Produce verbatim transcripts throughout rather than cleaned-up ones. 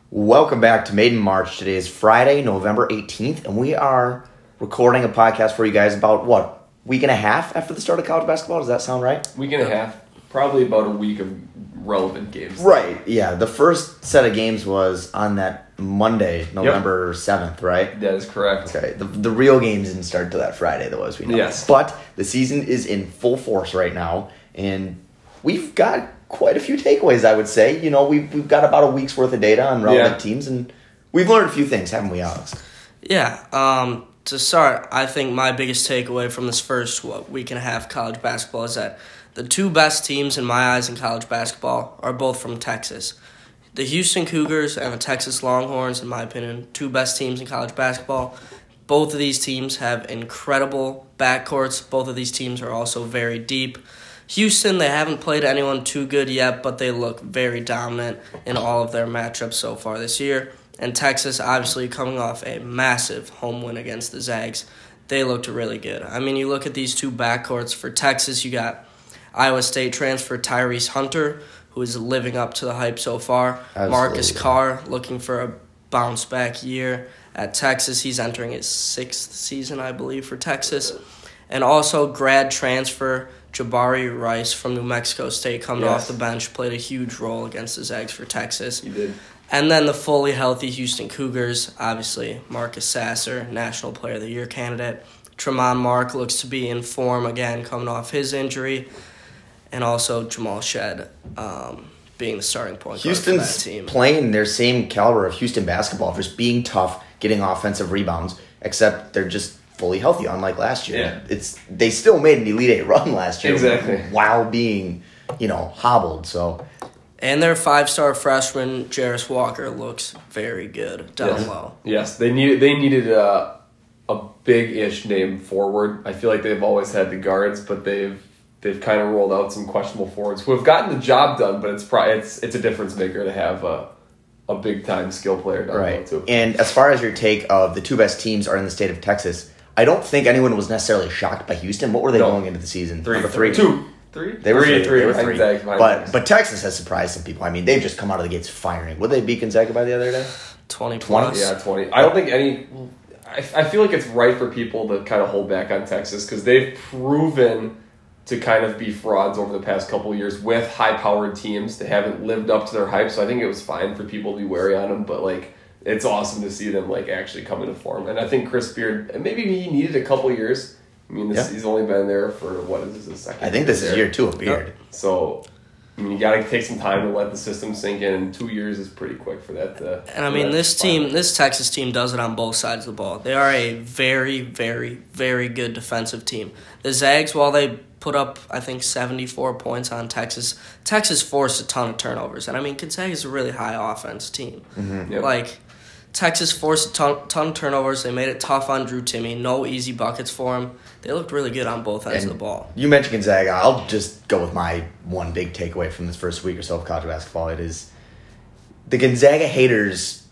Welcome back to Made in March. Today is Friday, November eighteenth, and we are recording a podcast for you guys about, what, week and a half after the start of college basketball? Does that sound right? Week and a half. Probably about a week of relevant games. Right, yeah. The first set of games was on that Monday, November yep. seventh, right? That is correct. Okay. The, the real games didn't start until that Friday, though, as we know. Yes. But the season is in full force right now, and we've got quite a few takeaways, I would say. You know, we've, we've got about a week's worth of data on relevant yeah. teams, and we've learned a few things, haven't we, Alex? Yeah. Um, to start, I think my biggest takeaway from this first what, week and a half college basketball is that the two best teams in my eyes in college basketball are both from Texas. The Houston Cougars and the Texas Longhorns, in my opinion, two best teams in college basketball. Both of these teams have incredible backcourts. Both of these teams are also very deep. Houston, they haven't played anyone too good yet, but they look very dominant in all of their matchups so far this year. And Texas, obviously, coming off a massive home win against the Zags, they looked really good. I mean, you look at these two backcourts. For Texas, you got Iowa State transfer Tyrese Hunter, who is living up to the hype so far. Absolutely. Marcus Carr looking for a bounce-back year at Texas. He's entering his sixth season, I believe, for Texas. And also grad transfer Jabari Rice from New Mexico State coming yes. off the bench, played a huge role against the Zags for Texas. He did. And then the fully healthy Houston Cougars, obviously Marcus Sasser, National Player of the Year candidate. Tremont Mark looks to be in form again, coming off his injury. And also Jamal Shed um, being the starting point guard for that team. Houston's playing their same caliber of Houston basketball, just being tough, getting offensive rebounds, except they're just fully healthy, unlike last year. Yeah. It's they still made an Elite Eight run last year, exactly, while being, you know, hobbled. So, and their five-star freshman Jarris Walker looks very good down yes. low. Yes, they needed they needed a a big-ish name forward. I feel like they've always had the guards, but they've they've kind of rolled out some questionable forwards who have gotten the job done. But it's probably it's it's a difference maker to have a a big-time skill player down right. low too. And as far as your take of the two best teams are in the state of Texas, I don't think anyone was necessarily shocked by Houston. What were they no. going into the season? Three, Number three, two, three. They were three. three. They were three. Gonzaga, but but Texas has surprised some people. I mean, they've just come out of the gates firing. Would they beat Gonzaga by the other day? Twenty twenty. plus. Yeah, twenty. I don't think any. I, I feel like it's right for people to kind of hold back on Texas because they've proven to kind of be frauds over the past couple of years with high-powered teams. They haven't lived up to their hype, so I think it was fine for people to be wary on them. But like, it's awesome to see them like actually come into form. And I think Chris Beard, maybe he needed a couple of years. I mean, this, yeah. he's only been there for what is this his second? I think this year is year two of Beard. Yep. So. I mean, you got to take some time to let the system sink in, and two years is pretty quick for that to... And, I mean, this team, this Texas team does it on both sides of the ball. They are a very, very, very good defensive team. The Zags, while they put up, I think, seventy-four points on Texas, Texas forced a ton of turnovers. And, I mean, Gonzaga is a really high offense team. Mm-hmm. Yep. Like, Texas forced a ton, ton of turnovers. They made it tough on Drew Timme. No easy buckets for him. They looked really good on both ends and of the ball. You mentioned Gonzaga. I'll just go with my one big takeaway from this first week or so of college basketball. It is the Gonzaga haters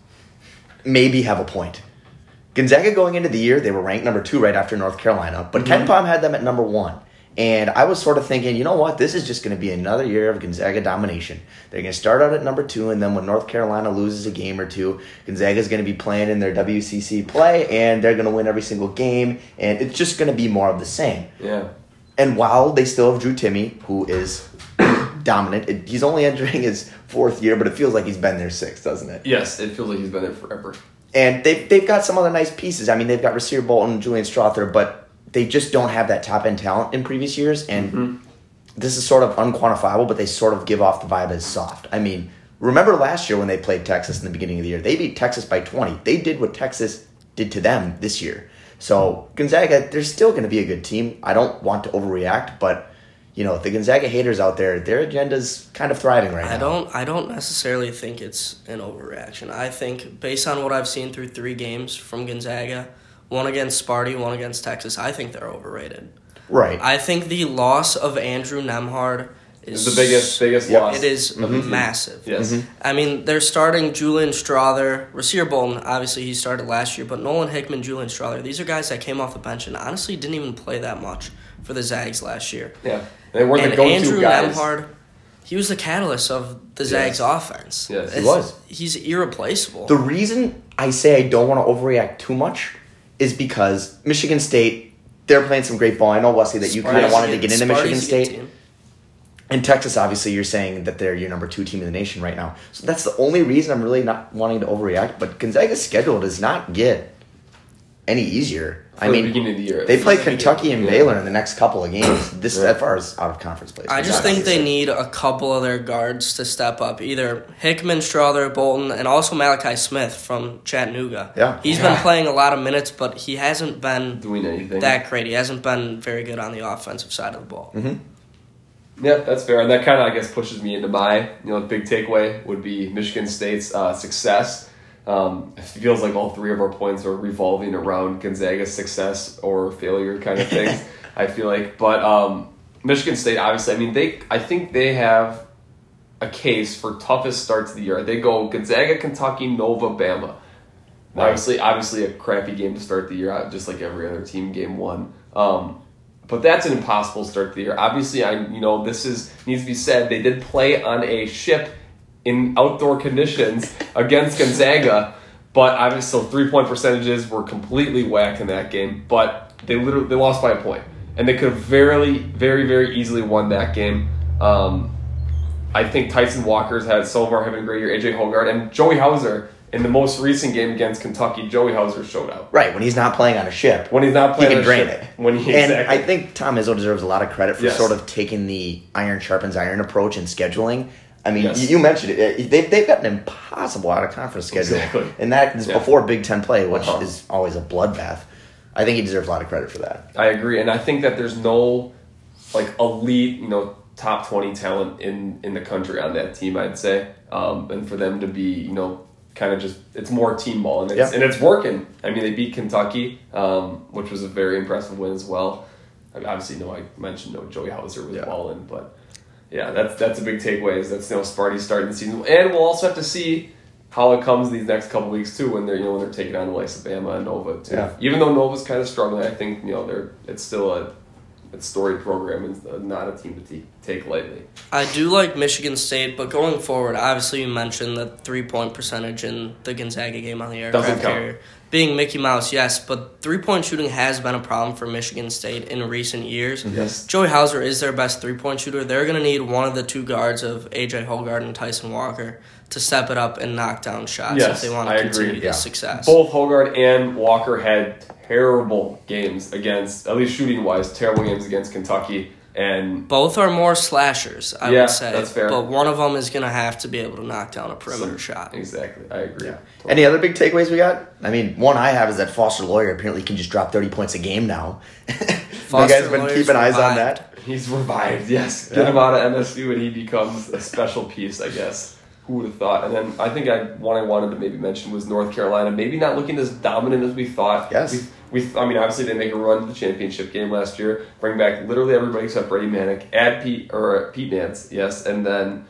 maybe have a point. Gonzaga going into the year, they were ranked number two right after North Carolina, but mm-hmm. KenPom had them at number one. And I was sort of thinking, you know what, this is just going to be another year of Gonzaga domination. They're going to start out at number two, and then when North Carolina loses a game or two, Gonzaga's going to be playing in their W C C play, and they're going to win every single game, and it's just going to be more of the same. Yeah. And while they still have Drew Timme, who is dominant, it, he's only entering his fourth year, but it feels like he's been there six, doesn't it? Yes, it feels like he's been there forever. And they've, they've got some other nice pieces. I mean, they've got Rasir Bolton, Julian Strother, but they just don't have that top-end talent in previous years, and mm-hmm. this is sort of unquantifiable, but they sort of give off the vibe as soft. I mean, remember last year when they played Texas in the beginning of the year? They beat Texas by twenty. They did what Texas did to them this year. So Gonzaga, they're still going to be a good team. I don't want to overreact, but you know, the Gonzaga haters out there, their agenda's kind of thriving right now. I don't I don't necessarily think it's an overreaction. I think based on what I've seen through three games from Gonzaga, one against Sparty, one against Texas, I think they're overrated. Right. I think the loss of Andrew Nembhard is the biggest biggest yep. loss. It is mm-hmm. massive. Yes. Mm-hmm. I mean, they're starting Julian Strother, Rasir Bolton, obviously he started last year, but Nolan Hickman, Julian Strother, these are guys that came off the bench and honestly didn't even play that much for the Zags last year. Yeah. They weren't and the go-to Andrew guys. Nembhard, he was the catalyst of the Zags offense. Yes, he It's- was. He's irreplaceable. The reason I say I don't want to overreact too much is because Michigan State, they're playing some great ball. I know, Wesley, that you kind of Sparty's wanted a to get good- into Sparty's Michigan a good State. team. And Texas, obviously, you're saying that they're your number two team in the nation right now. So that's the only reason I'm really not wanting to overreact. But Gonzaga's schedule does not get any easier. For I the mean, beginning of the year. they play For the Kentucky and beginning. Baylor in the next couple of games. This Yeah. as far as out of conference plays. I just think they need a couple of their guards to step up. Either Hickman, Strother, Bolton, and also Malachi Smith from Chattanooga. Yeah. He's Yeah. been playing a lot of minutes, but he hasn't been Doing anything. that great. He hasn't been very good on the offensive side of the ball. Mm-hmm. Yeah, that's fair, and that kind of I guess pushes me into my you know big takeaway would be Michigan State's uh, success. Um, it feels like all three of our points are revolving around Gonzaga's success or failure kind of things. I feel like, but um, Michigan State obviously, I mean they I think they have a case for toughest start to the year. They go Gonzaga, Kentucky, Nova, Bama. Right. Obviously, obviously a crappy game to start the year, just like every other team. Game one. Um, But that's an impossible start to the year. Obviously, I you know this is needs to be said. They did play on a ship in outdoor conditions against Gonzaga, but obviously, so three point percentages were completely whacked in that game. But they literally they lost by a point, and they could have very, very, very easily won that game. Um, I think Tyson Walker's had so far having a great year. A J Hoggard and Joey Hauser in the most recent game against Kentucky. Joey Hauser showed out. Right, when he's not playing on a ship. When he's not playing, he on can a drain ship, it. When he And exactly. I think Tom Izzo deserves a lot of credit for Yes. sort of taking the iron sharpens iron approach in scheduling. I mean, Yes. you, you mentioned it. They've, they've got an impossible out-of-conference schedule. Exactly. And that is Yeah. before Big Ten play, which Uh-huh. is always a bloodbath. I think he deserves a lot of credit for that. I agree, and I think that there's no like elite, you know, top twenty talent in in the country on that team. I'd say, um, and for them to be, you know, kind of just it's more team ball, and it's Yeah. and it's working. I mean, they beat Kentucky, um, which was a very impressive win as well. I obviously, no, I mentioned no Joey Hauser was Yeah. balling, but yeah, that's that's a big takeaway. Is that's you know Sparty starting the season, and we'll also have to see how it comes these next couple weeks too, when they're you know when they're taking on the likes of Bama and Nova too. Yeah. Even though Nova's kind of struggling, I think you know they're it's still a it's storied program and not a team to t- take lightly. I do like Michigan State, but going forward, obviously you mentioned the three-point percentage in the Gonzaga game on the aircraft Doesn't count. carrier. Being Mickey Mouse, yes, but three-point shooting has been a problem for Michigan State in recent years. Yes. Joey Hauser is their best three-point shooter. They're going to need one of the two guards of A J Hoggard and Tyson Walker to step it up and knock down shots Yes, if they want I to agree, continue yeah. this success. Both Hogard and Walker had terrible games against, at least shooting wise, terrible games against Kentucky. And Both are more slashers, I Yeah, would say. that's fair. But one of them is going to have to be able to knock down a perimeter So- shot. exactly, I agree. Yeah. Totally. Any other big takeaways we got? I mean, one I have is that Foster Lawyer apparently can just drop thirty points a game now. you Foster guys been Lawyer's keeping eyes on revived. that? He's revived, yes. Get Yeah. him out of M S U and he becomes a special piece, I guess. Who would have thought? And then I think I one I wanted to maybe mention was North Carolina. Maybe not looking as dominant as we thought. Yes. We, we, I mean, obviously they make a run to the championship game last year, bring back literally everybody except Brady Manick, add Pete or uh, Pete Nance, yes, and then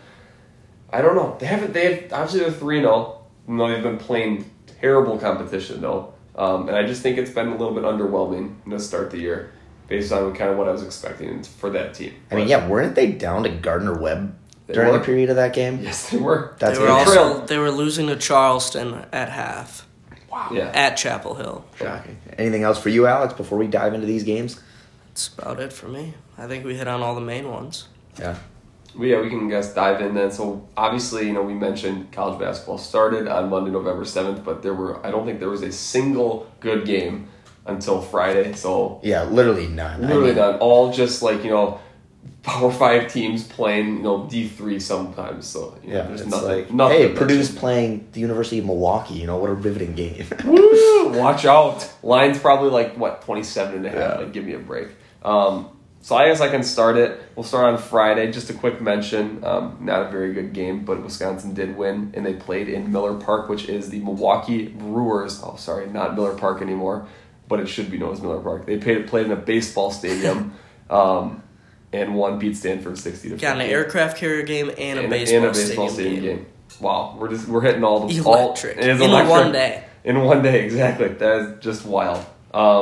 I don't know. They haven't. They have obviously they're three and zero. No, they've been playing terrible competition though, um, and I just think it's been a little bit underwhelming to start the year, based on kind of what I was expecting for that team. I mean, yeah, weren't they down to Gardner Webb They during were. the period of that game? Yes, they were. That's They were good. Trail. also they were losing to Charleston at half Yeah. at Chapel Hill. Shocking. Anything else for you, Alex, before we dive into these games? That's about it for me. I think we hit on all the main ones. Yeah. Well, yeah, we can guess dive in then. So obviously, you know, we mentioned college basketball started on Monday, November seventh, but there were I don't think there was a single good game until Friday. So Yeah, literally none. literally I mean, not all just like you know, Power Five teams playing you know D three sometimes. So you know, Yeah, there's it's nothing. like, nothing hey, to Purdue's mention. playing the University of Milwaukee. You know, what a riveting game. Woo! Watch out. Line's probably like, what, twenty-seven and a half. Yeah. Like, give me a break. Um, so I guess I can start it. We'll start on Friday. Just a quick mention. Um, not a very good game, but Wisconsin did win, and they played in Miller Park, which is the Milwaukee Brewers. Oh, sorry, not Miller Park anymore, but it should be known as Miller Park. They played, played in a baseball stadium um, and won, beat Stanford sixty to fifteen. Got an aircraft carrier game and a And baseball, and a baseball stadium, stadium game. game. Wow, we're just we're hitting all the Electric. All, it is In electric. one day. In one day, exactly. That is just wild. Um,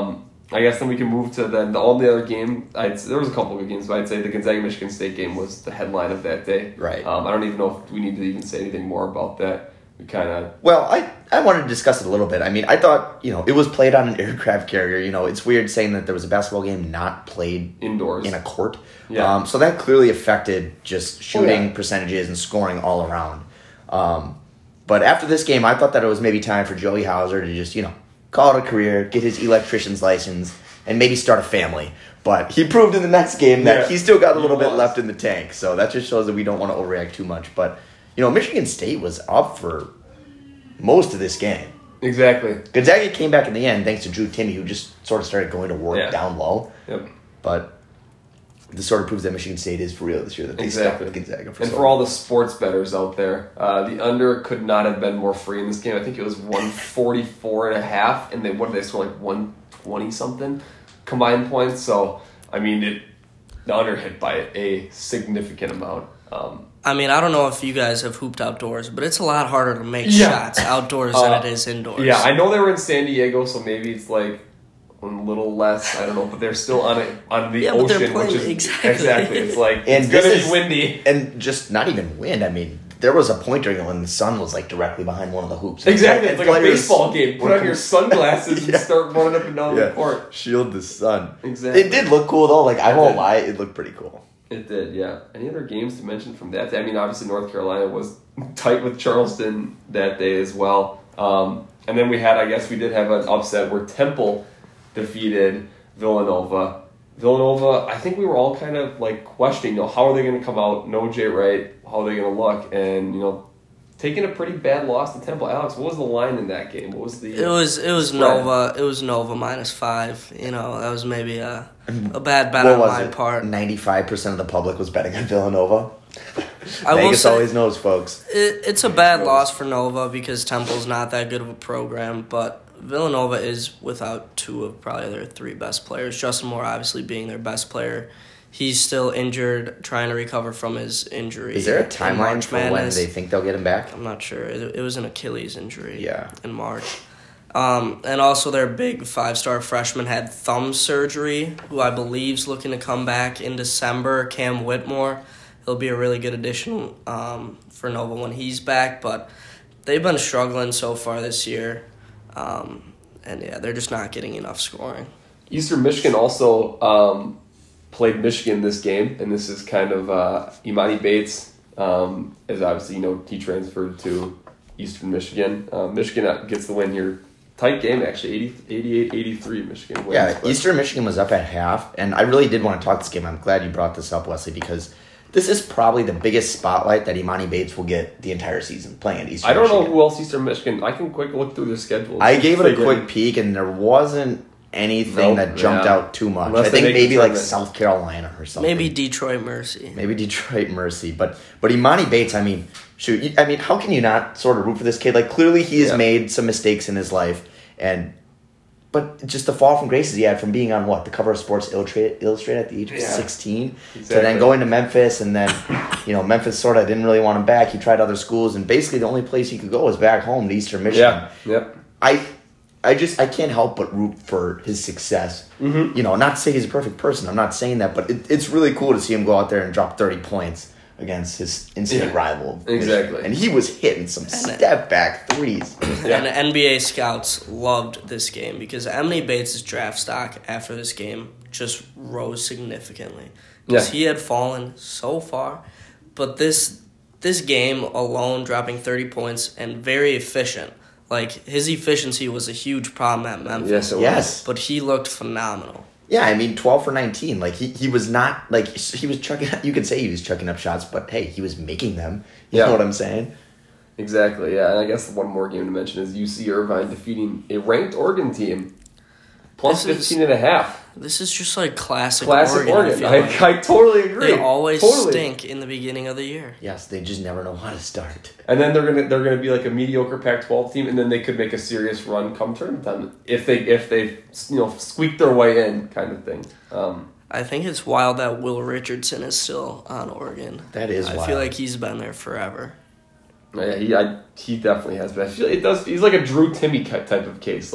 I guess then we can move to then the only other game. I'd, there was a couple of good games, but I'd say the Gonzaga-Michigan State game was the headline of that day. Right. Um, I don't even know if we need to even say anything more about that. We kind of... Well, I, I wanted to discuss it a little bit. I mean, I thought, you know, it was played on an aircraft carrier. You know, it's weird saying that there was a basketball game not played indoors in a court. Yeah. Um, so that clearly affected just shooting oh, yeah. percentages and scoring all around. Um, but after this game, I thought that it was maybe time for Joey Hauser to just, you know, call it a career, get his electrician's license, and maybe start a family. But he proved in the next game that yeah. he still got a little He bit was. left in the tank. So that just shows that we don't want to overreact too much. But, you know, Michigan State was up for most of this game. Exactly. Gonzaga came back in the end thanks to Drew Timme, who just sort of started going to work Yeah. down low. Yep. But this sort of proves that Michigan State is for real this year, that they Exactly. stuck with Gonzaga for And so for long. all the sports bettors out there, uh, the under could not have been more free in this game. I think it was one forty-four and a half, and they what did they score, like one twenty something combined points. So I mean, it the under hit by a significant amount. Um, I mean, I don't know if you guys have hooped outdoors, but it's a lot harder to make Yeah. shots outdoors Uh, than it is indoors. yeah, I know they were in San Diego, so maybe it's like a little less. I don't know, but they're still on it on the Yeah, but they're ocean, which playing- is exactly. exactly. It's like And it's gonna this be is- windy. And just not even wind. I mean, there was a point during it when the sun was like directly behind one of the hoops. Exactly, it's And like a players baseball game. Put were on your com- sunglasses Yeah. and start running up and down Yeah, the court. shield the sun. Exactly. It did look cool though. Like I It won't did. lie, it looked pretty cool. It did, yeah. Any other games to mention from that day? I mean, obviously North Carolina was tight with Charleston that day as well. Um, and then we had, I guess we did have an upset where Temple defeated Villanova. Villanova, I think we were all kind of like questioning, you know, how are they going to come out? No Jay Wright, how are they going to look? And, you know, taking a pretty bad loss to Temple. Alex, what was the line in that game? What was the... It was it was spread? Nova it was Nova minus five. You know, that was maybe a a bad bet What on was my it? part. Ninety-five percent of the public was betting on Villanova. I will Vegas say- always knows, folks. It, it's a bad loss for Nova because Temple's not that good of a program, but Villanova is without two of probably their three best players. Justin Moore obviously being their best player. He's still injured, trying to recover from his injury. Is there a in timeline March for when Madness. they think they'll get him back? I'm not sure. It, it was an Achilles injury Yeah. in March. Um, and also their big five-star freshman had thumb surgery, who I believe is looking to come back in December, Cam Whitmore. He'll be a really good addition um, for Nova when he's back, but they've been struggling so far this year. Um, and, yeah, they're just not getting enough scoring. Eastern Michigan also um, played Michigan this game, and this is kind of uh, Imani Bates um, is obviously, you know, he transferred to Eastern Michigan. Uh, Michigan gets the win here. Tight game, actually, eighty, eighty-eight eighty-three Michigan wins. Yeah, but- Eastern Michigan was up at half, and I really did want to talk this game. I'm glad you brought this up, Wesley, because this is probably the biggest spotlight that Imani Bates will get the entire season playing at Eastern I don't Michigan. know who else Eastern Michigan. I can quick look through their schedule. I gave it a Figure- quick peek, and there wasn't anything Nope, that jumped yeah. out too much. Unless I they think make the maybe like tournament. South Carolina or something. Maybe Detroit Mercy. Maybe Detroit Mercy, but but Imani Bates, I mean, shoot, you- I mean, how can you not sort of root for this kid? Like, clearly he has Yeah. made some mistakes in his life, and but just the fall from graces he had from being on what the cover of Sports Illustrated, Illustrated at the age of Yeah. sixteen, to Exactly. then going to Memphis, and then you know Memphis sort of didn't really want him back. He tried other schools, and basically the only place he could go was back home to Eastern Michigan. Yeah, yep. I I just I can't help but root for his success. Mm-hmm. You know, not to say he's a perfect person. I'm not saying that, but it, it's really cool to see him go out there and drop thirty points against his in-state Yeah, rival. exactly. And he was hitting some step back threes. Yeah. And N B A scouts loved this game because Emily Bates' draft stock after this game just rose significantly. Because Yeah. he had fallen so far. But this this game alone, dropping thirty points and very efficient. Like, his efficiency was a huge problem at Memphis. Yes, it Yes. was. But he looked phenomenal. Yeah, I mean, twelve for nineteen. Like, he, he was not, like, he was chucking, you could say he was chucking up shots, but hey, he was making them. You Yeah. know what I'm saying? Exactly, yeah. And I guess one more game to mention is U C Irvine defeating a ranked Oregon team. Plus This is- fifteen and a half. This is just like classic, Classic Oregon. Oregon. I, I, feel like. I totally agree. They always totally. stink in the beginning of the year. Yes, they just never know how to start. And then they're gonna they're gonna be like a mediocre Pac twelve team, and then they could make a serious run come tournament time if they if they you know squeak their way in, kind of thing. Um, I think it's wild that Will Richardson is still on Oregon. That is I wild. feel like he's been there forever. yeah, he I, he definitely has, but I feel it does. He's like a Drew Timme type of case. Like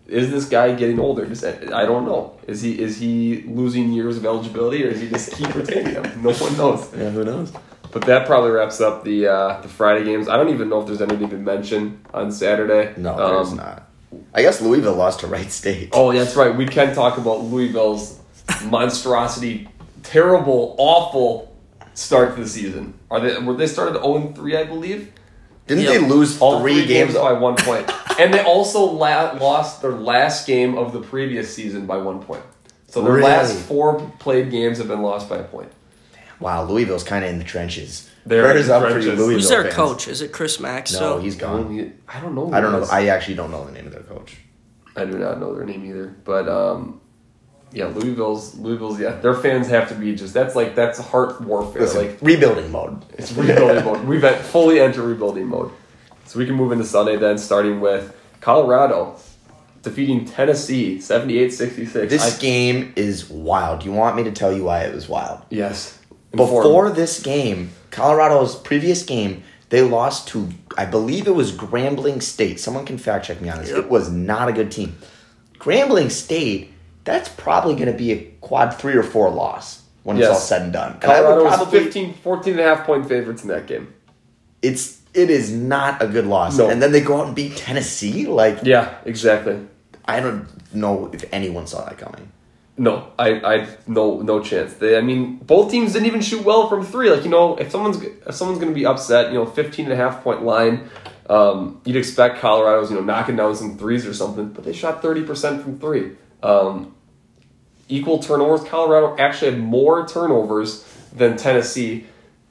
is this guy getting older? Just, I don't know. Is he is he losing years of eligibility, or is he just keep retaining them? No one knows. Yeah, who knows? But that probably wraps up the uh, the Friday games. I don't even know if there's anything to mention on Saturday. No, Um, there's not. I guess Louisville lost to Wright State. Oh, that's right. We can talk about Louisville's monstrosity, terrible, awful start to the season. Are they? Were they started oh and three, I believe? Didn't Yep. they lose All three, three games? by one point. And they also la- lost their last game of the previous season by one point. So their Really? last four played games have been lost by a point. Wow, Louisville's kind of in the trenches. They're Prayers in the up for you, trenches. Louisville Who's their fans. coach? Is it Chris Mack? No, So he's gone. I don't know. who I don't it know. is. I actually don't know the name of their coach. I do not know their name either. But um, yeah, Louisville's Louisville's yeah, their fans have to be just that's like that's heart warfare. Listen, like rebuilding mode. it's rebuilding mode. We've at fully entered rebuilding mode. So we can move into Sunday then, starting with Colorado defeating Tennessee seventy-eight sixty-six. This I, game is wild. You want me to tell you why it was wild? yes. Before this game, Colorado's previous game, they lost to, I believe it was Grambling State. Someone can fact check me on this. Yep. It was not a good team. Grambling State, that's probably going to be a quad three or four loss when it's Yes. all said and done. And I would Colorado was probably- fifteen, fourteen and a half point favorites in that game. It's it is not a good loss. No. And then they go out and beat Tennessee. Like Yeah, exactly. I don't know if anyone saw that coming. No, I, I, no, no chance. They, I mean, both teams didn't even shoot well from three. Like, you know, if someone's, if someone's going to be upset, you know, fifteen and a half point line, um, you'd expect Colorado's, you know, knocking down some threes or something, but they shot thirty percent from three. Um, equal turnovers. Colorado actually had more turnovers than Tennessee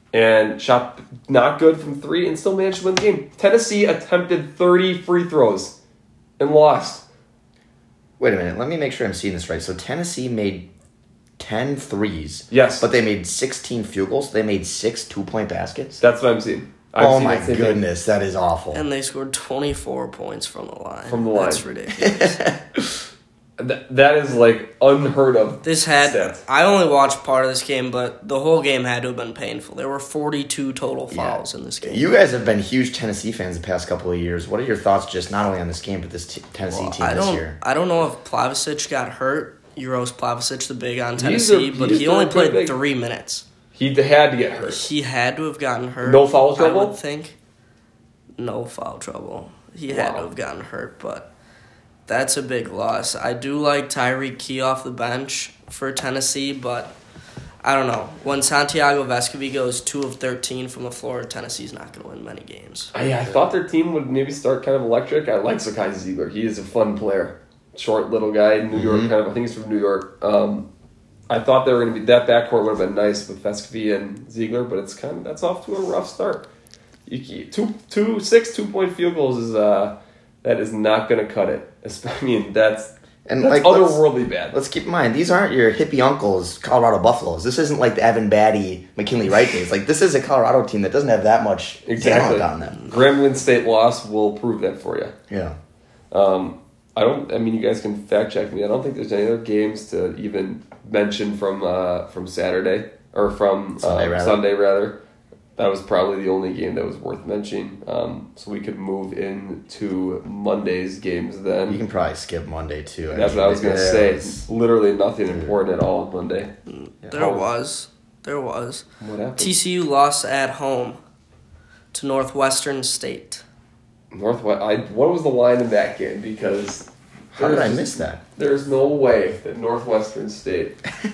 and shot not good from three and still managed to win the game. Tennessee attempted thirty free throws and lost. Wait a minute. Let me make sure I'm seeing this right. So Tennessee made ten threes. Yes. But they made sixteen field goals. They made six two-point baskets. That's what I'm seeing. I've Oh seen my that same thing. goodness. That is awful. and they scored twenty-four points from the line. From the line. That's ridiculous. Th- that is like unheard of. This had stats. I only watched part of this game, but the whole game had to have been painful. There were forty-two total fouls in this game. You guys have been huge Tennessee fans the past couple of years. What are your thoughts just not only on this game, but this t- Tennessee Well, team I this don't year? I don't know if Plavsic got hurt. Euros Plavsic, the big on He's Tennessee, a- but he's he a only pretty played big- three minutes. He had to get hurt. He had to have gotten hurt. No foul I trouble? would think. No foul trouble. He had Wow. to have gotten hurt, but that's a big loss. I do like Tyreek Key off the bench for Tennessee, but I don't know. When Santiago Vescovi goes two of thirteen from the floor, Tennessee's not going to win many games. I, I thought their team would maybe start kind of electric. I like Zakai Ziegler. He is a fun player. Short little guy, New York Mhm. kind of. I think he's from New York. Um, I thought they were going to be that backcourt would have been nice with Vescovi and Ziegler, but it's kind of that's off to a rough start. You, keep- two, two, six two point field goals is uh, that is not going to cut it. I mean that's And that's like, let's- otherworldly bad. Let's keep in mind, these aren't your hippie uncles, Colorado Buffaloes. This isn't like the Evan Batty, McKinley Wright days. Like, this is a Colorado team that doesn't have that much Exactly. talent on them. Grambling State loss will prove that for you. Yeah. Um, I don't. I mean, you guys can fact check me. I don't think there's any other games to even mention from uh, from Saturday or from Sunday, uh, rather. Sunday rather. That was probably the only game that was worth mentioning. Um, so we could move into Monday's games then. You can probably skip Monday, too. That's mean, what I was gonna yeah, say. it's- Literally nothing important at all on Monday. There was. There was. What happened? T C U lost at home to Northwestern State. Northwest. I. What was the line in that game? Because How did I there's- miss that? There's no way that Northwestern State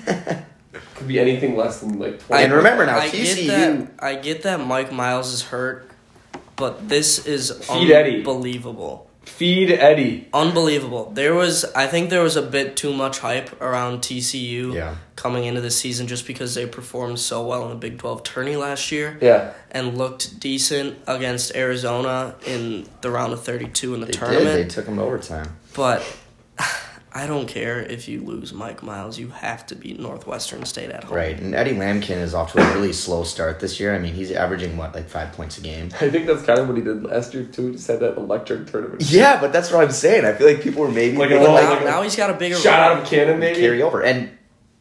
could be anything less than like twenty. And remember now, I T C U... get that. I get that Mike Miles is hurt, but this is Feed Eddie. unbelievable. Feed Eddie. Unbelievable. There was, I think, there was a bit too much hype around T C U Yeah. coming into the season just because they performed so well in the Big twelve tourney last year Yeah. and looked decent against Arizona in the round of thirty-two in the They tournament. did. They took them to overtime. But I don't care if you lose Mike Miles. You have to beat Northwestern State at home. Right. And Eddie Lampkin is off to a really slow start this year. I mean, he's averaging, what, like five points a game? I think that's kind of what he did last year too. He just had that electric tournament. Yeah, but that's what I'm saying. I feel like people were maybe Like thinking, a- like, Now, like now he's got a bigger Shot role. out of a cannon, maybe. carry over. And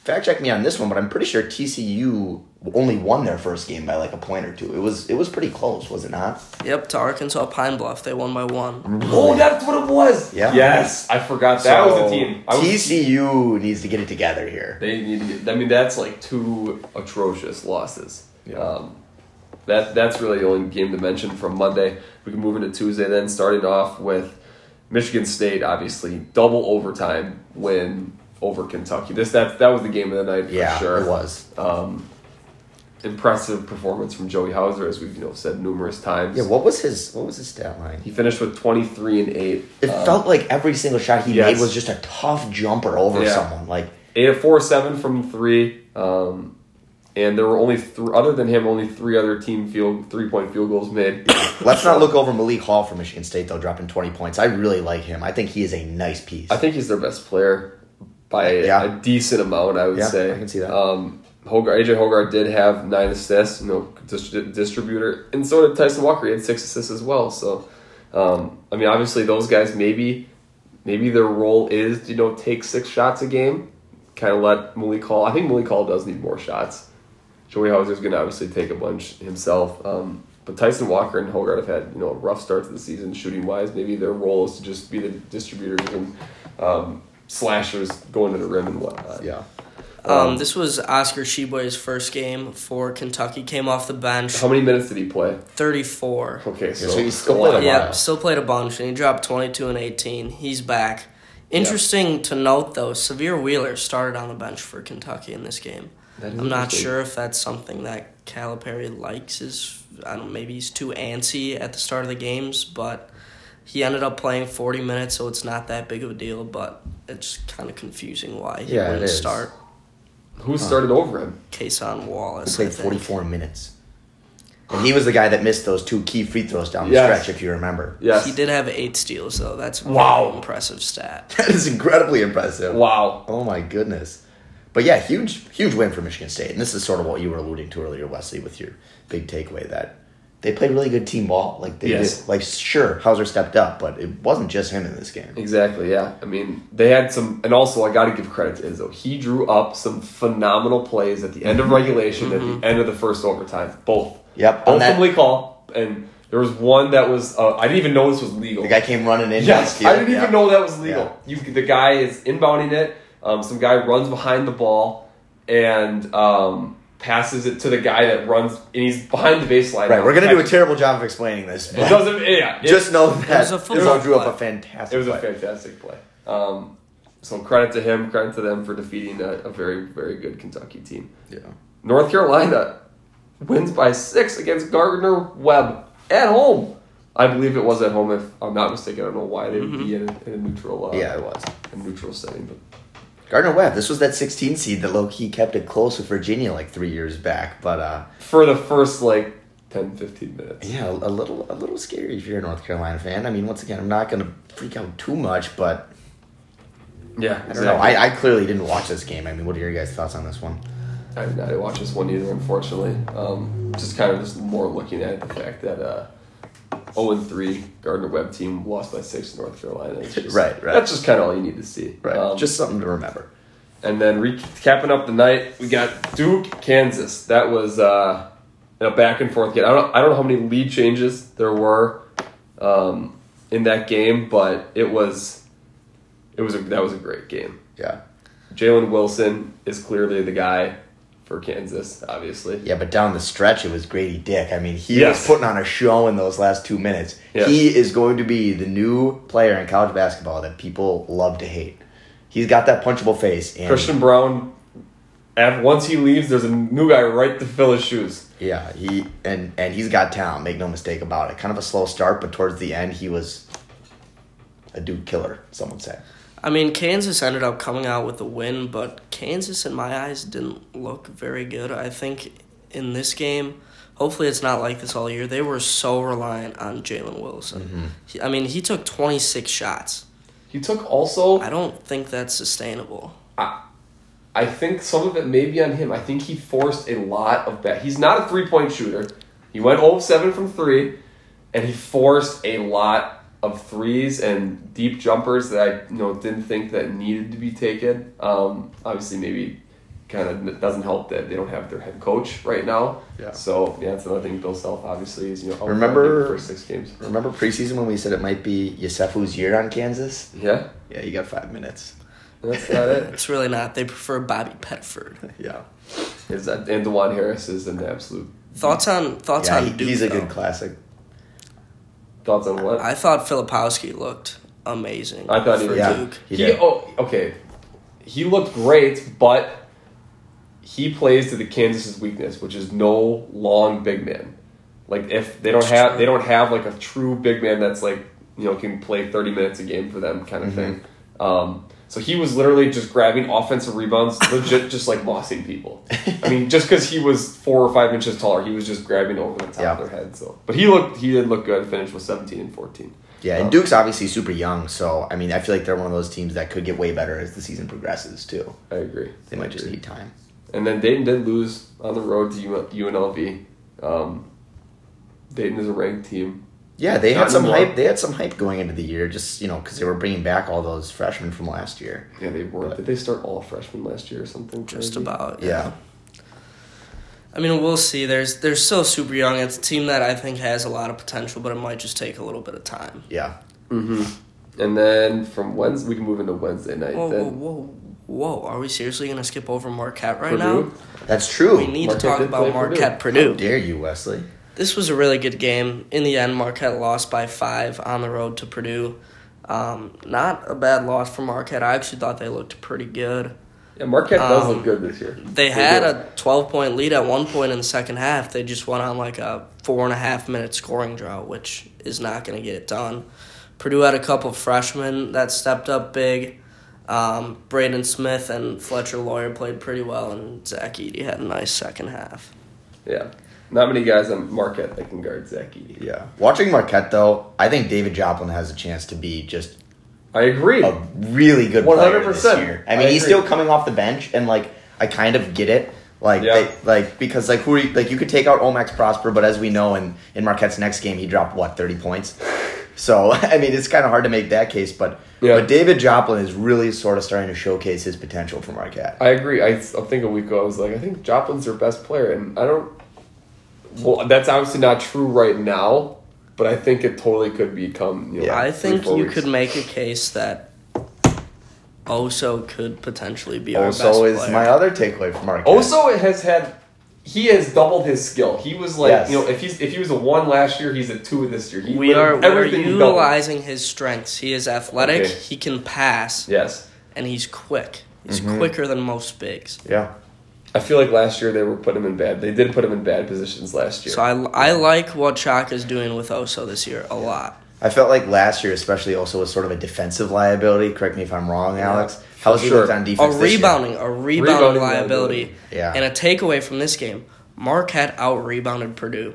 fact check me on this one, but I'm pretty sure T C U only won their first game by like a point or two. It was it was pretty close, was it not? Yep, to Arkansas Pine Bluff, they won by one. Oh, that's what it was. Yeah. Yes, I forgot that So, was the team. I was, T C U needs to get it together here. They need to get, I mean, that's like two atrocious losses. Yeah. Um, that that's really the only game to mention from Monday. We can move into Tuesday then, starting off with Michigan State, obviously double overtime win over Kentucky. This that that was the game of the night for Yeah, sure. it was. Um, impressive performance from Joey Hauser, as we've you know said numerous times. Yeah, what was his what was his stat line? He finished with twenty-three and eight. It Um, felt like every single shot he yes. made was just a tough jumper over Yeah. someone. Like eight of four, seven from three. Um, and there were only th- other than him, only three other team field three point field goals made. let's not look over Malik Hall for Michigan State though, dropping twenty points. I really like him. I think he is a nice piece. I think he's their best player by Yeah. a decent amount. I would Yeah, say. I can see that. Um, Hogarth, A J Hogarth did have nine assists, you know, dis- distributor, and so did Tyson Walker. He had six assists as well. So, um, I mean, obviously those guys maybe, maybe their role is you know take six shots a game, kind of let Malik Hall. I think Malik Hall does need more shots. Joey Hauser's going to obviously take a bunch himself, um, but Tyson Walker and Hogarth have had you know a rough start to the season shooting wise. Maybe their role is to just be the distributors and um, slashers going to the rim and whatnot. yeah. Um, this was Oscar Tshiebwe's first game for Kentucky. Came off the bench, How many minutes did he play? thirty-four. Okay, so, so he still a played lot. a Yeah, while. still played a bunch, and he dropped twenty-two and eighteen. He's back. Interesting to note, though, Severe Wheeler started on the bench for Kentucky in this game. That is I'm not interesting. sure if that's something that Calipari likes. Is I don't know, maybe he's too antsy at the start of the games, but he ended up playing forty minutes, so it's not that big of a deal. But it's kind of confusing why he Yeah, it wouldn't is. start. Who started over him? Kason He Wallace. played I think. forty-four minutes. And he was the guy that missed those two key free throws down the Yes. stretch, if you remember. Yes. He did have eight steals, though. That's a Wow. very impressive stat. That is incredibly impressive. Wow. Oh my goodness. But yeah, huge huge win for Michigan State. And this is sort of what you were alluding to earlier, Wesley, with your big takeaway that they played really good team ball. Like they Yes. did. Like sure, Hauser stepped up, but it wasn't just him in this game. Exactly, yeah. I mean, they had some, and also I got to give credit to Izzo. He drew up some phenomenal plays at the end of regulation, Mm-hmm. at the end of the first overtime. Both. Yep. On Both that, from Lee Call, and there was one that was, uh, I didn't even know this was legal. the guy came running in. Yes, I didn't Yeah. even know that was legal. You, the guy is inbounding it. Um, some guy runs behind the ball and um, passes it to the guy that runs, and he's behind the baseline. Right, now. we're gonna do a Catches- terrible job of explaining this. It But doesn't. Yeah, it- just know that was a football Izzo drew up play. a fantastic It was a play. fantastic play. Um, so credit to him, credit to them for defeating a, a very, very good Kentucky team. Yeah. North Carolina wins by six against Gardner Webb at home. I believe it was at home, if I'm not mistaken. I don't know why they would be in a, in a neutral, uh, Yeah, it was. a neutral setting, but Gardner Webb, this was that sixteen seed that low-key kept it close with Virginia like three years back. But uh, for the first like ten, fifteen minutes. yeah, a, a little a little scary if you're a North Carolina fan. I mean, once again, I'm not going to freak out too much, but Yeah, I don't know. I, I clearly didn't watch this game. I mean, what are your guys' thoughts on this one? I, I didn't watch this one either, unfortunately. Um, just kind of just more looking at the fact that uh, oh and three Gardner Webb team lost by six to North Carolina. It's just, Right, right. That's just kind of all you need to see. Right, Um, just something to remember. And then recapping up the night, we got Duke, Kansas. That was uh, a back and forth game. I don't, I don't know how many lead changes there were um, in that game, but it was, it was a, that was a great game. Yeah. Jalen Wilson is clearly the guy for Kansas, obviously. Yeah, but down the stretch, it was Grady Dick. I mean, he Yes. was putting on a show in those last two minutes. Yes. He is going to be the new player in college basketball that people love to hate. He's got that punchable face. And Christian Brown, and once he leaves, there's a new guy right to fill his shoes. Yeah, he and and he's got talent. Make no mistake about it. Kind of a slow start, but towards the end, he was a dude killer. Some would say. I mean, Kansas ended up coming out with a win, but Kansas, in my eyes, didn't look very good. I think in this game, hopefully it's not like this all year, they were so reliant on Jalen Wilson. Mm-hmm. He, I mean, he took twenty-six shots. He took also, I don't think that's sustainable. I, I think some of it may be on him. I think he forced a lot of that. He's not a three-point shooter. He went oh of seven from three, and he forced a lot of threes and deep jumpers that I you know didn't think that needed to be taken. Um, obviously, maybe kind of doesn't help that they don't have their head coach right now. Yeah. So yeah, that's another thing. Bill Self obviously is you know out Remember- the first six games. Remember preseason when we said it might be Yosefu's year on Kansas? Yeah, Yeah, you got five minutes. that's not it. It's really not. They prefer Bobby Pettiford. Yeah. Is that and DeJuan Harris is an absolute Thoughts on thoughts Yeah, on he- Duke, he's a though? good classic. thoughts on what? I thought Filipowski looked amazing. I thought he for did. Yeah. Duke. He He, did. oh okay, he looked great, but he plays to the Kansas's weakness, which is no long big man. Like if they don't That's have true. they don't have like a true big man that's like you know can play thirty minutes a game for them kind of Mhm. thing. Um, so he was literally just grabbing offensive rebounds, legit just like mossing people. I mean, just because he was four or five inches taller, he was just grabbing over the top Yeah. of their head. So, but he looked he did look good. Finished with seventeen and fourteen. Yeah, and Um, Duke's obviously super young, so I mean, I feel like they're one of those teams that could get way better as the season progresses too. I agree. They I might just agree. need time. And then Dayton did lose on the road to U N L V. Um, Dayton is a ranked team. Yeah, they Not had some anymore. hype. They had some hype going into the year, just you know, because they were bringing back all those freshmen from last year. Yeah, they were. Did they start all freshmen last year or something? Just crazy? about. Yeah, I mean, we'll see. There's they're still super young. It's a team that I think has a lot of potential, but it might just take a little bit of time. yeah. Mm-hmm. And then from Wednesday, we can move into Wednesday night. Whoa, whoa, then whoa, whoa! Are we seriously gonna skip over Marquette right Purdue. now? That's true. We need Marquette to talk did play about Purdue. Marquette How Purdue. dare you, Wesley? This was a really good game. In the end, Marquette lost by five on the road to Purdue. Um, not a bad loss for Marquette. I actually thought they looked pretty good. Yeah, Marquette does Um, look good this year. They had do. a twelve-point lead at one point in the second half. They just went on like a four-and-a-half-minute scoring drought, which is not going to get it done. Purdue had a couple freshmen that stepped up big. Um, Braden Smith and Fletcher Lawyer played pretty well, and Zach Edey had a nice second half. Yeah, not many guys on Marquette that can guard Zach Edey. Yeah. Watching Marquette though, I think David Joplin has a chance to be just I agree. a really good one player hundred this percent. year. I mean, I he's agree. still coming off the bench, and like I kind of get it. Like, Yeah. they, like because like who are you, like you could take out Omax Prosper, but as we know, in in Marquette's next game, he dropped what thirty points. So I mean, it's kind of hard to make that case, but Yeah. but David Joplin is really sort of starting to showcase his potential for Marquette. I agree. I, I think a week ago I was like, I think Joplin's their best player, and I don't. Well, that's obviously not true right now, but I think it totally could become. You know, Yeah. I three, think four you weeks. could make a case that Oso could potentially be our best Also, is player. my other takeaway from Marquette. Also, has had he has doubled his skill. He was like, Yes. you know, if he's if he was a one last year, he's a two this year. He we are, we are everything doubled. utilizing his strengths. He is athletic. Okay. He can pass, Yes, and he's quick. He's Mhm. quicker than most bigs. Yeah. I feel like last year they were putting him in bad. They did put him in bad positions last year. So I, I like what Chaka's doing with Oso this year a lot. I felt like last year, especially, also was sort of a defensive liability. Correct me if I'm wrong, Alex. How has he sure. looked on A defense this year? rebounding, a rebounding, Rebounding liability. liability. Yeah. And a takeaway from this game, Marquette out-rebounded Purdue.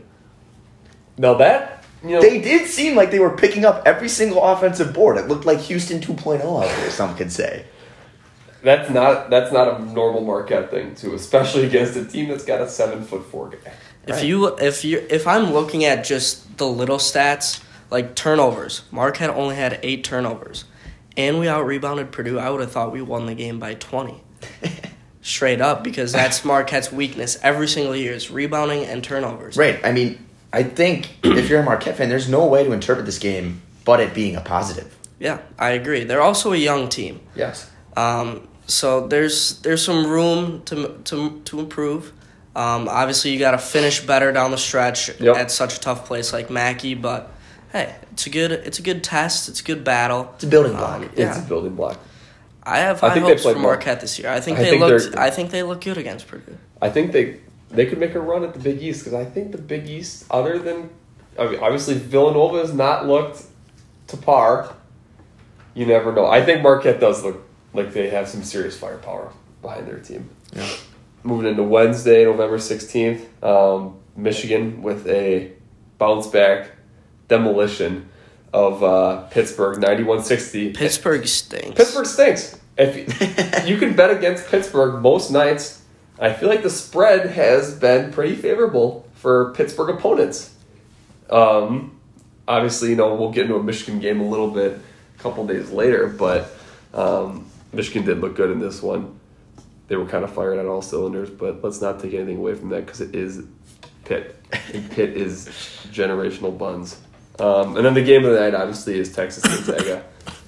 now that you know, They did seem like they were picking up every single offensive board. It looked like Houston two point oh out there, some could say. that's not that's not a normal Marquette thing too, especially against a team that's got a seven foot four guy. If Right. you if you if I'm looking at just the little stats like turnovers, Marquette only had eight turnovers, and we out rebounded Purdue. I would have thought we won the game by twenty, straight up, because that's Marquette's weakness every single year is rebounding and turnovers. Right. I mean, I think if you're a Marquette fan, there's no way to interpret this game but it being a positive. Yeah, I agree. They're also a young team, Yes. um, so there's there's some room to to to improve. Um, obviously, you got to finish better down the stretch Yep. at such a tough place like Mackey, but hey, it's a good it's a good test. It's a good battle. It's a building block. Um, It's yeah, a building block. I have I high think they hopes played for well. Marquette this year. I think I they think looked. they're- I think they look good against Purdue. I think they they could make a run at the Big East because I think the Big East, other than I mean, obviously Villanova has not looked to par. You never know. I think Marquette does look like they have some serious firepower behind their team. Yeah. Moving into Wednesday, November sixteenth, um, Michigan with a bounce back demolition of uh, Pittsburgh, ninety-one sixty. Pittsburgh stinks. Pittsburgh stinks. If you can bet against Pittsburgh most nights, I feel like the spread has been pretty favorable for Pittsburgh opponents. Um, obviously, you know, we'll get into a Michigan game a little bit a couple days later, but um, Michigan did look good in this one. they were kind of firing on all cylinders. But let's not take anything away from that because it is Pitt. And Pitt is generational buns. Um, and then the game of the night, obviously, is Texas Gonzaga.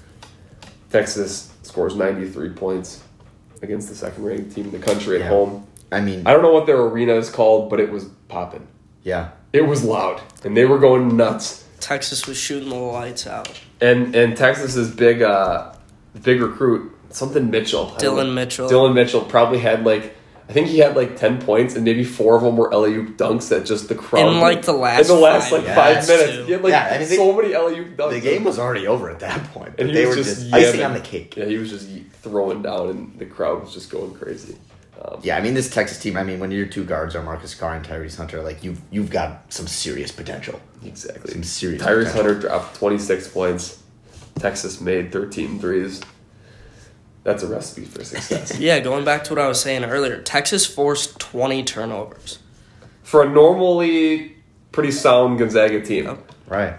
Texas scores ninety-three points against the second-ranked team in the country at Yeah. home. I mean, I don't know what their arena is called, but it was popping. yeah. It was loud, and they were going nuts. Texas was shooting the lights out. And and Texas's big uh, big recruit, something Mitchell. I don't Dylan know. Mitchell. Dylan Mitchell probably had like, I think he had like ten points, and maybe four of them were L A U dunks that just the crowd. In, like, the last in the last five like Yeah, five that's minutes. true. He had like Yeah, I mean, they- so many L A U dunks. The game was already over at that point. But and he they was were just, just, icing yamming. on the cake. Yeah, he was just throwing down, and the crowd was just going crazy. Um, Yeah, I mean, this Texas team, I mean, when your two guards are Marcus Carr and Tyrese Hunter, like, you've, you've got some serious potential. Exactly. Some serious Tyrese potential. Hunter dropped twenty-six points. Texas made thirteen threes. That's a recipe for success. Yeah, going back to what I was saying earlier, Texas forced twenty turnovers. For a normally pretty sound Gonzaga team. Yep. Right.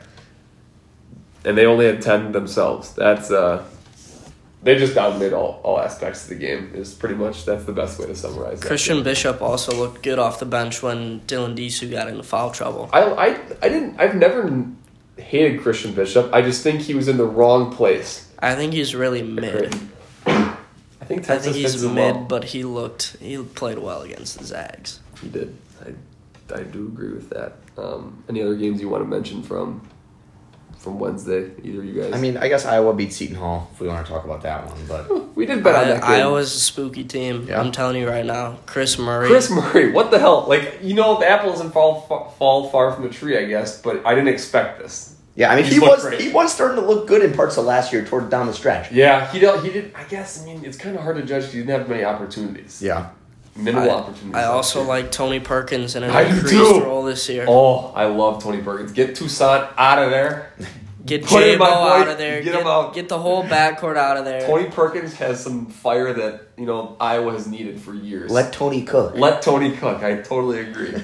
And they only had ten themselves. That's uh they just dominated all, all aspects of the game. Is pretty much that's the best way to summarize that. Christian Bishop also looked good off the bench when Dylan Disu got into foul trouble. I I I didn't I've never hated Christian Bishop. I just think he was in the wrong place. I think he's really mid. I think I Texas think he's fits him mid, well. but he looked he played well against the Zags. He did. I I do agree with that. Um, any other games you want to mention from from Wednesday? Either of you guys? I mean, I guess Iowa beat Seton Hall, if we want to talk about that one. But we did bet on that game. Iowa's a spooky team. Yeah. I'm telling you right now. Chris Murray. Chris Murray, what the hell? Like, you know, the apple doesn't fall, fall fall far from the tree, I guess, but I didn't expect this. yeah, I mean, He's he looked was great. he was starting to look good in parts of last year toward down the stretch. Yeah, he don't, he did. I guess. I mean, it's kind of hard to judge because he didn't have many opportunities. Yeah. Minimal I, opportunities. I last also year. like Tony Perkins in an I do increased too. role this year. Oh, I love Tony Perkins. Get Toussaint out of there. Get Put in J-Bo my boy. out of there. Get Get, him out. get the whole backcourt out of there. Tony Perkins has some fire that you know Iowa has needed for years. Let Tony cook. Let Tony cook. I totally agree.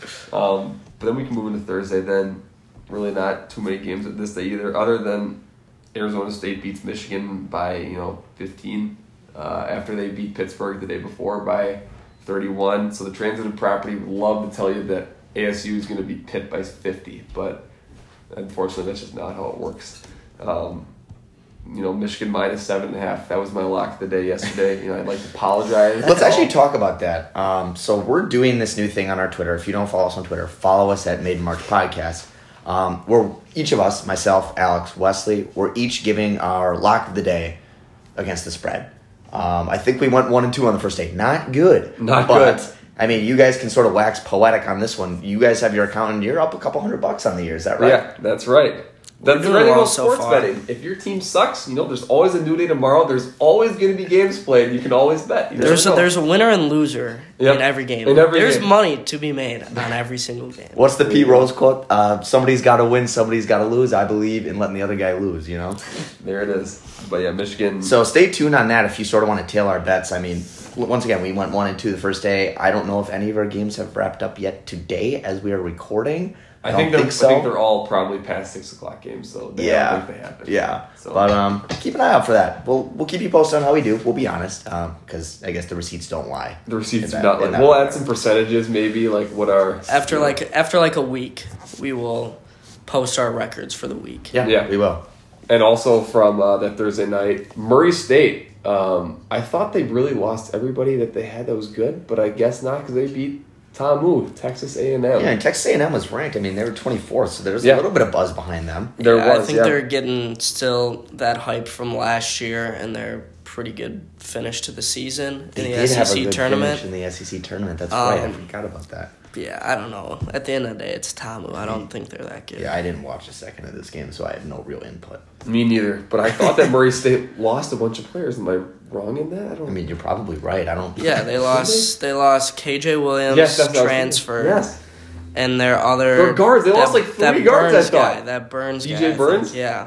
um, but then we can move into Thursday. Then really not too many games at this day either, other than Arizona State beats Michigan by you know fifteen uh, after they beat Pittsburgh the day before by thirty-one. So the transitive property would love to tell you that A S U is going to beat Pitt by fifty, but unfortunately that's just not how it works. Um, you know, Michigan minus seven and a half. That was my lock of the day yesterday. You know, I'd like to apologize. Let's actually talk about that. Um, so we're doing this new thing on our Twitter. If you don't follow us on Twitter, follow us at Made in March Podcast. Um, we're each of us, myself, Alex, Wesley, we're each giving our lock of the day against the spread. Um, I think we went one and two on the first day. Not good. Not but, good. I mean, you guys can sort of wax poetic on this one. You guys have your account, and you're up a couple hundred bucks on the year. Is that right? Yeah, that's right. That's the doing right thing well about so sports far. betting. If your team sucks, you know, there's always a new day tomorrow. There's always going to be games played. You can always bet. You never There's a, know. there's a winner and loser Yep. in every game. In every there's game. money to be made on every single game. What's the Pete Rose quote? Uh, somebody's got to win, somebody's got to lose. I believe in letting the other guy lose, you know? There it is. But yeah, Michigan. So stay tuned on that if you sort of want to tail our bets. I mean, once again, we went one and two the first day. I don't know if any of our games have wrapped up yet today as we are recording. I, I don't think they're. think so. I think they're all probably past six o'clock games, so they yeah, don't think they happen. yeah. So. But um, keep an eye out for that. We'll we'll keep you posted on how we do. We'll be honest, because I guess the receipts don't lie. The receipts In do that- not in like. that We'll regard. add some percentages, maybe like what our After like after like a week, we will post our records for the week. Yeah, Yeah. we will. And also from uh, that Thursday night, Murray State. Um, I thought they really lost everybody that they had that was good, but I guess not because they beat T A M U, Texas A and M. Yeah, and Texas A and M was ranked. I mean, they were twenty-fourth, so there's Yeah. a little bit of buzz behind them. There Yeah, was, I think yeah. they're getting still that hype from last year, and they're pretty good finish to the season They in the did have a S E C good tournament. finish in the S E C tournament. That's right. I Um, forgot about that. Yeah, I don't know. At the end of the day, it's T A M U. I don't think they're that good. Yeah, I didn't watch a second of this game, so I have no real input. Me neither. But I thought that Murray State lost a bunch of players. Am I wrong in that? I don't. I mean, you're probably right. I don't. Yeah, they lost. They lost K J Williams, Yes, that's what I was transfer, thinking. Yes. and their other Their guards, they that, lost like three that guards, I Burns thought. guy, that Burns D J guy, I think. Burns? Yeah.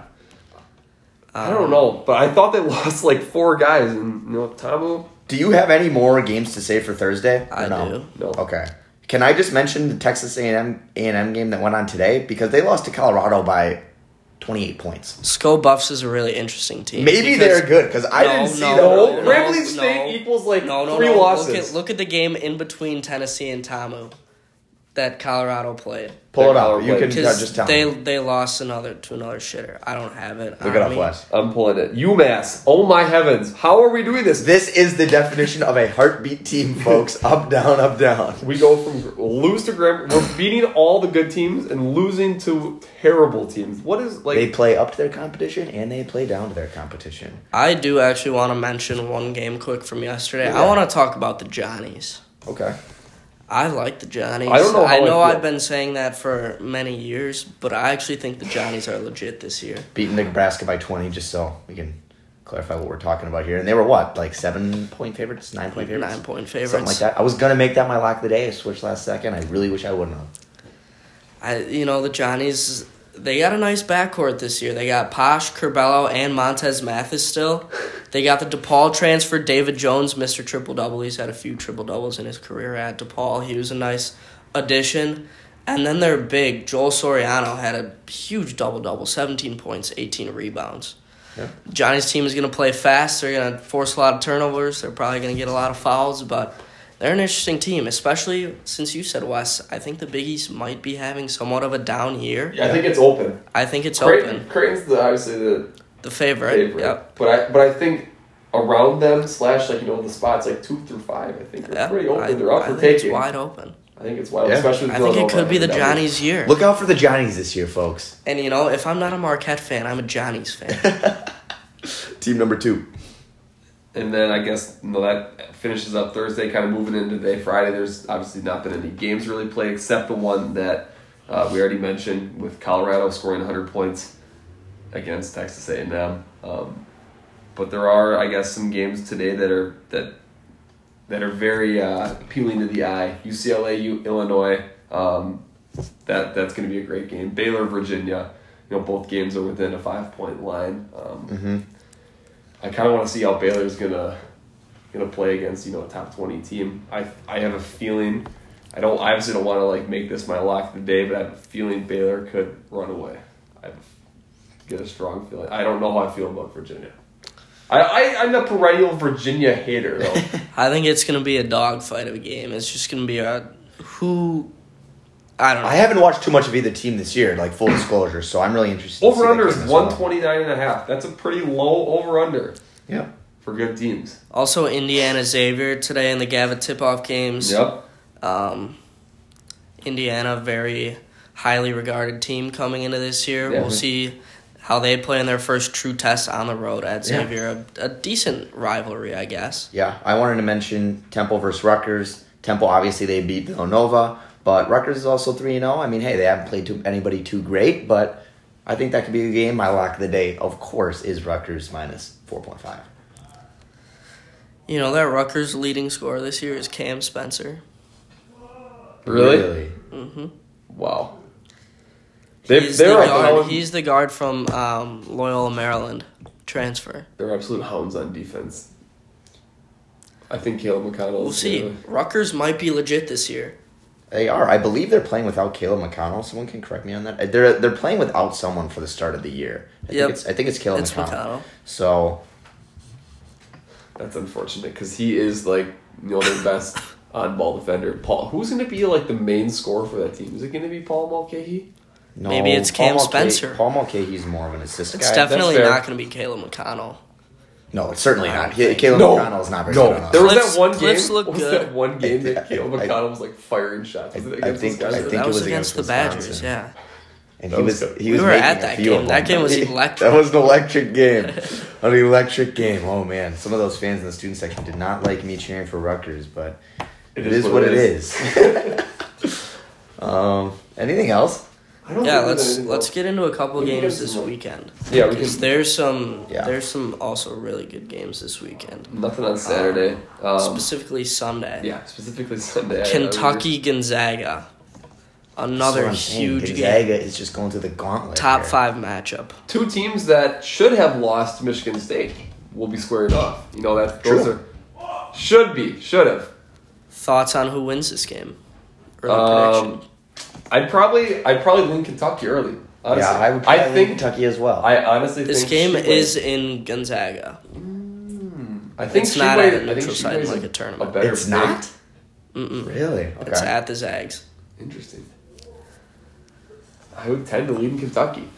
I don't know, but I thought they lost like four guys, and you know, T A M U. Do you have any more games to say for Thursday? I Or no? do. No. Okay. Can I just mention the Texas A and M A and M game that went on today because they lost to Colorado by twenty-eight points. Sko Buffs is a really interesting team. Maybe because- they're good because I No, didn't see no, them. No, no, Grambling no. State equals like No, no, three no. losses. Look at, look at the game in between Tennessee and Tamu that Colorado played. Pull it They're up. You can Because just tell they me. they lost another to another shitter. I don't have it. Look it up, me. Wes. I'm pulling it. UMass. Oh my heavens. How are we doing this? This is the definition of a heartbeat team, folks. Up, down, up, down. We go from lose to Grambling. We're beating all the good teams and losing to terrible teams. What is like? They play up to their competition and they play down to their competition. I do actually want to mention one game quick from yesterday. Yeah. I want to talk about the Johnnies. Okay. I like the Johnnies. I don't know how I I know feel. I've been saying that for many years, but I actually think the Johnnies are legit this year. Beating Nebraska by twenty, just so we can clarify what we're talking about here. And they were what, like seven point favorites, nine point favorites, Nine point favorites. something like that. I was gonna make that my lock of the day. I switched last second. I really wish I wouldn't have. I, you know, the Johnnies, they got a nice backcourt this year. They got Posh, Curbelo, and Montez Mathis still. They got the DePaul transfer, David Jones, Mister Triple-Double. He's had a few triple-doubles in his career at DePaul. He was a nice addition. And then they're big. Joel Soriano had a huge double-double, seventeen points, eighteen rebounds. Yeah. Johnny's team is going to play fast. They're going to force a lot of turnovers. They're probably going to get a lot of fouls, but they're an interesting team, especially since you said, Wes, I think the Big East might be having somewhat of a down year. I think it's open. I think it's Creighton, open. Creighton's the, obviously the The favorite. favorite. Yep. But I but I think around them slash like you know the spots like two through five I think are Yep. pretty open. I, They're up I for think it's taking. wide open. I think it's wide, Yeah. especially with I think it Villanova could be the and W. Johnnies' year. Look out for the Johnnies this year, folks. And, you know, if I'm not a Marquette fan, I'm a Johnnies fan. Team number two. And then I guess you know, that finishes up Thursday, kind of moving into today, Friday. There's obviously not been any games really played except the one that uh, we already mentioned with Colorado scoring one hundred points against Texas A and M. Um, but there are, I guess, some games today that are that that are very uh, appealing to the eye. U C L A, U, Illinois. Um, that that's going to be a great game. Baylor, Virginia. You know, both games are within a five point line. Um, Mm-hmm. I kind of want to see how Baylor's gonna gonna play against you know a top twenty team. I I have a feeling. I don't I obviously don't want to like make this my lock of the day, but I have a feeling Baylor could run away. I get a strong feeling. I don't know how I feel about Virginia. I, I I'm a perennial Virginia hater though. I think it's going to be a dogfight of a game. It's just going to be a who. I don't know. I haven't watched too much of either team this year, like full disclosure, so I'm really interested to see Over that under game is as well. one twenty-nine and a half. That's a pretty low over under Yeah. for good teams. Also, Indiana Xavier today in the Gavitt tip-off games. Yep. Um, Indiana, very highly regarded team coming into this year. Yeah. We'll see how they play in their first true test on the road at Yeah. Xavier. A, a decent rivalry, I guess. Yeah, I wanted to mention Temple versus Rutgers. Temple, obviously, they beat Villanova, but Rutgers is also three and oh. I mean, hey, they haven't played too, anybody too great, but I think that could be a game. My lock of the day, of course, is Rutgers minus four point five. You know, that Rutgers leading scorer this year is Cam Spencer. Really? Mm-hmm. Wow. They, He's, they're the like guard, hound- he's the guard from um, Loyola, Maryland transfer. They're absolute hounds on defense. I think Caleb McConnell. We'll is see. gonna- Rutgers might be legit this year. They are. I believe they're playing without Caleb McConnell. Someone can correct me on that. They're they're playing without someone for the start of the year. I Yep. think it's I think it's Caleb It's McConnell. McConnell. So That's unfortunate because he is like you know their best on-ball defender. Paul, who's going to be like the main scorer for that team? Is it going to be Paul Mulcahy? no, Maybe it's Paul Cam Mulcahy- Spencer. Paul Mulcahy's more of an assist It's guy. definitely fair. not going to be Caleb McConnell. No, it's certainly I not. don't He, think- Caleb No. McConnell is not very No, good enough. there was Cliffs- that one game. Cliffs look what was good. that one game that Caleb I- McConnell was like firing shots? Was it I against think- those guys? I think that it was was against, against the Badgers, Wisconsin. yeah. And That he was was good. he was We were making at a that few game. of That them. game was electric. That was an electric game. An electric game. Oh man, some of those fans in the student section did not like me cheering for Rutgers, but it is, what it is. um, anything else? I don't Yeah, think let's there's anything let's else. get into a couple We can games get this some- weekend. Yeah, we Because can. there's some Yeah. there's some also really good games this weekend. Nothing on Saturday. Um, Specifically Sunday. yeah, specifically Sunday. I- I Kentucky Gonzaga. Another That's what I'm saying. huge game. Gonzaga is just going through the gauntlet. Top there. five matchup. Two teams that should have lost to Michigan State will be squared off. You know that those True. are should be should have. Thoughts on who wins this game? Early Um, prediction. I'd probably I'd probably lean Kentucky early. Honestly, yeah, I would I probably think Kentucky as well. I honestly This think game Sheway- is in Gonzaga. I think It's not Sheway- at a I think neutral site Sheway's like a- a tournament. A better it's big- not? Mm-mm. Really? Okay. It's at the Zags. Interesting. I would tend to lean Kentucky.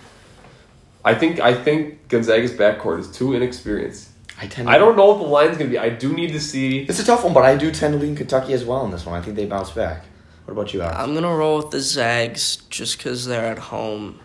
I think I think Gonzaga's backcourt is too inexperienced. I tend to, I don't know what the line's going to be. I do need to see. It's a tough one, but I do tend to lean Kentucky as well in this one. I think they bounce back. What about you, Alex? I'm going to roll with the Zags just because they're at home.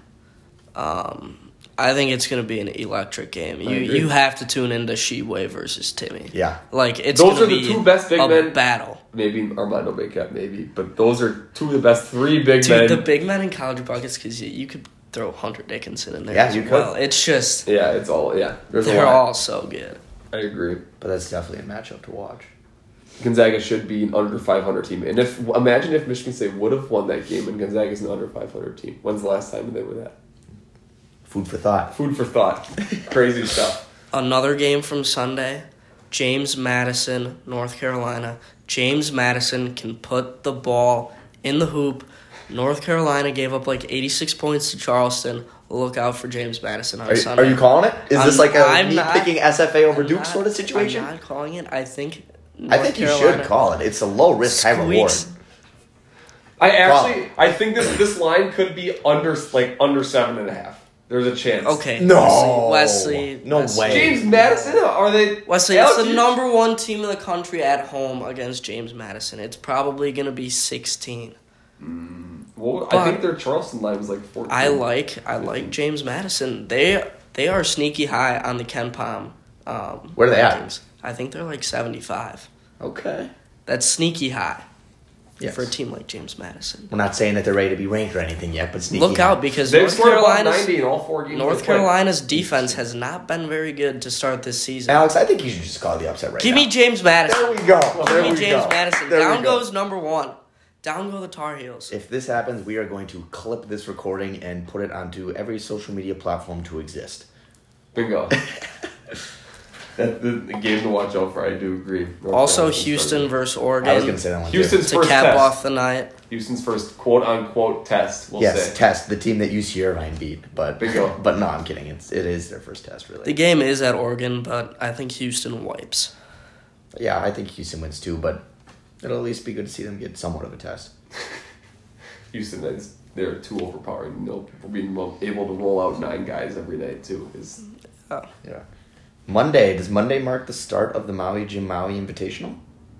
Um, I think it's going to be an electric game. You agree. you have to tune into Sheway versus Timmy. Yeah. Like, it's Those gonna are the be two best big a men. battle. Maybe Armando Bacot, maybe. But those are two of the best three big Dude, men. the big men in college buckets, because you, you could throw Hunter Dickinson in there Yeah, as you could. well. It's just, yeah, it's all, yeah. There's a they're lot. all so good. I agree. But that's definitely a matchup to watch. Gonzaga should be an under five hundred team. And if imagine if Michigan State would have won that game and Gonzaga's an under five hundred team. When's the last time they were that? Food for thought. Food for thought. Crazy stuff. Another game from Sunday, James Madison, North Carolina. James Madison can put the ball in the hoop. North Carolina gave up like eighty-six points to Charleston. Look out for James Madison on Are you, Sunday. are you calling it? Is this I'm- like a I'm me not- picking S F A over I'm Duke not- sort of situation? I'm not calling it. I think I North think you Carolina should call it. It's a low risk, high reward. squeaks. I actually, I think this this line could be under like under seven and a half. There's a chance. Okay. No. Wesley. No Wesley. way. James Madison, are they? Wesley, it's the Alex, number one team in the country at home against James Madison. It's probably going to be sixteen. Well, I But- think their Charleston line was like fourteen. I like I like James Madison. They they are sneaky high on the Ken Pom. Um, Where are they at? rankings. I think they're like seventy-five. Okay. That's sneaky high Yes. for a team like James Madison. We're not saying that they're ready to be ranked or anything yet, but sneaky Look high. out because They've North scored above Carolina's ninety in all four games. North they've played. Carolina's defense has not been very good to start this season. Alex, I think you should just call the upset right Give now. me James Madison. There we go. Give There me we James go. Madison. There we Down go. goes number one. Down go the Tar Heels. If this happens, we are going to clip this recording and put it onto every social media platform to exist. Bingo. That's the, the game to watch out for. I do agree. North Also, Carolina's Houston starting. versus Oregon. I was going to say that one Houston's to first cap test. off the night. Houston's first quote unquote test. We'll too. Yes, say. test the team that U C Irvine beat, but Bingo. but no, I'm kidding. It's it is their first test, really. The game is at Oregon, but I think Houston wipes. Yeah, I think Houston wins too, but it'll at least be good to see them get somewhat of a test. Houston, is they're too overpowering. You know, being ro- able to roll out nine guys every night too is Oh. Yeah. Monday, does Monday mark the start of the Maui Jim Maui Invitational?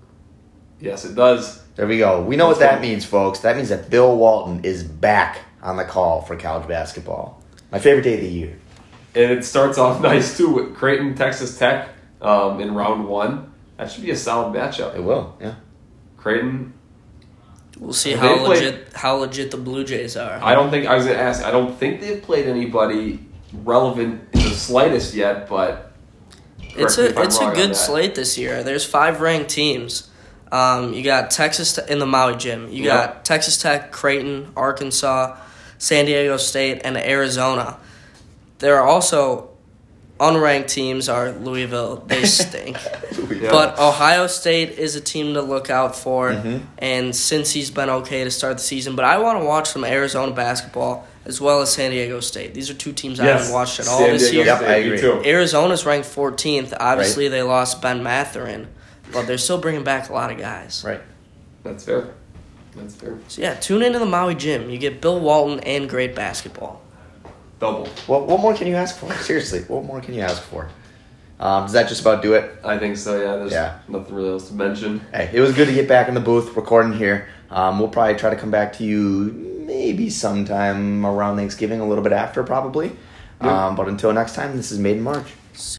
yes, it does. There we go. We know what that means, folks. That means that Bill Walton is back on the call for college basketball. My favorite day of the year. And it starts off nice too with Creighton, Texas Tech, um, in round one. That should be a solid matchup. It will, yeah. Creighton. We'll see Have how they played- legit how legit the Blue Jays are. I don't think I was gonna ask. I don't think they've played anybody relevant in the slightest yet, but It's correct me if a I'm it's a wrong on good that. slate this year. There's five ranked teams. Um, you got Texas Te- in the Maui Gym. You Yep. got Texas Tech, Creighton, Arkansas, San Diego State, and Arizona. There are also unranked teams. Are Louisville? They stink. Yeah. But Ohio State is a team to look out for, Mhm. and since he's been okay to start the season, but I want to watch some Arizona basketball as well as San Diego State. These are two teams I Yes, haven't watched at all San this Diego year. Yep, State, I me agree. too. Arizona's ranked fourteenth. Obviously, they lost Ben Mathurin, but they're still bringing back a lot of guys. Right. That's fair. That's fair. So yeah, tune into the Maui Gym. You get Bill Walton and great basketball. Double. Well, what more can you ask for? Seriously, what more can you ask for? Um, does that just about do it? I think so. Yeah. There's Yeah. nothing really else to mention. Hey, it was good to get back in the booth recording here. Um, we'll probably try to come back to you maybe sometime around Thanksgiving, a little bit after probably. Yeah. Um, but until next time, this is Made in March.